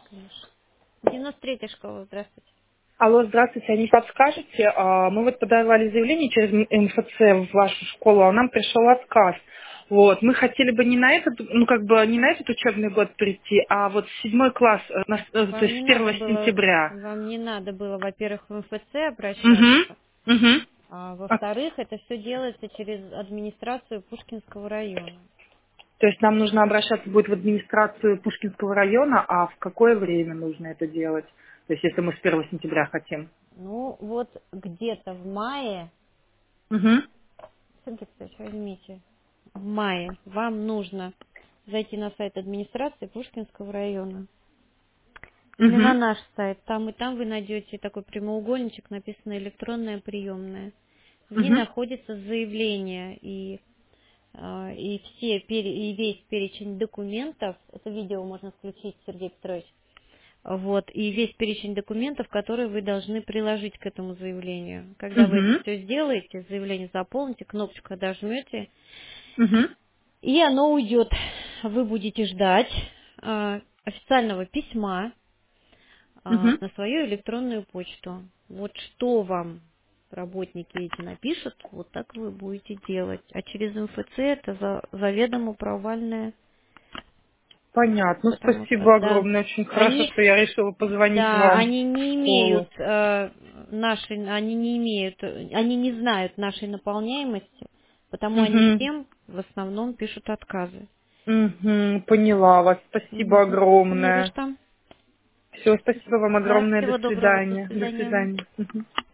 Конечно. 93-я школа, здравствуйте. Алло, здравствуйте, а не подскажете? Мы вот подавали заявление через МФЦ в вашу школу, а нам пришел отказ. Вот, мы хотели бы не на этот, ну как бы не на этот учебный год прийти, а вот в 7 класс, то Вам есть не с надо 1 было, сентября. вам не надо было, во-первых, в МФЦ обращаться, Угу, угу. а во-вторых, это все делается через администрацию Пушкинского района. То есть нам нужно обращаться будет в администрацию Пушкинского района, а в какое время нужно это делать? То есть если мы с 1 сентября хотим. Ну, вот где-то в мае, Угу, Сергей Петрович, возьмите, в мае вам нужно зайти на сайт администрации Пушкинского района. Или на угу, наш сайт. Там и там вы найдете такой прямоугольничек, написано электронная приемная. В ней угу, находится заявление и весь перечень документов. Это видео можно включить, Сергей Петрович. Вот, и весь перечень документов, которые вы должны приложить к этому заявлению. Когда вы это угу, все сделаете, заявление заполните, кнопочку дожмете, угу, и оно уйдет. Вы будете ждать официального письма угу. на свою электронную почту. Вот что вам работники эти напишут, вот так вы будете делать. А через МФЦ это заведомо провальное, Понятно. Ну, потому что, спасибо да, огромное. Очень хорошо, они, что я решила позвонить да, вам они в не имеют школу. они не знают нашей наполняемости, потому они Угу. всем в основном пишут отказы. Угу. Поняла вас. Спасибо Мгм. Не за огромное. что. Все, спасибо вам Да, огромное. До всего доброго, до свидания. До свидания. свидания. Мгм.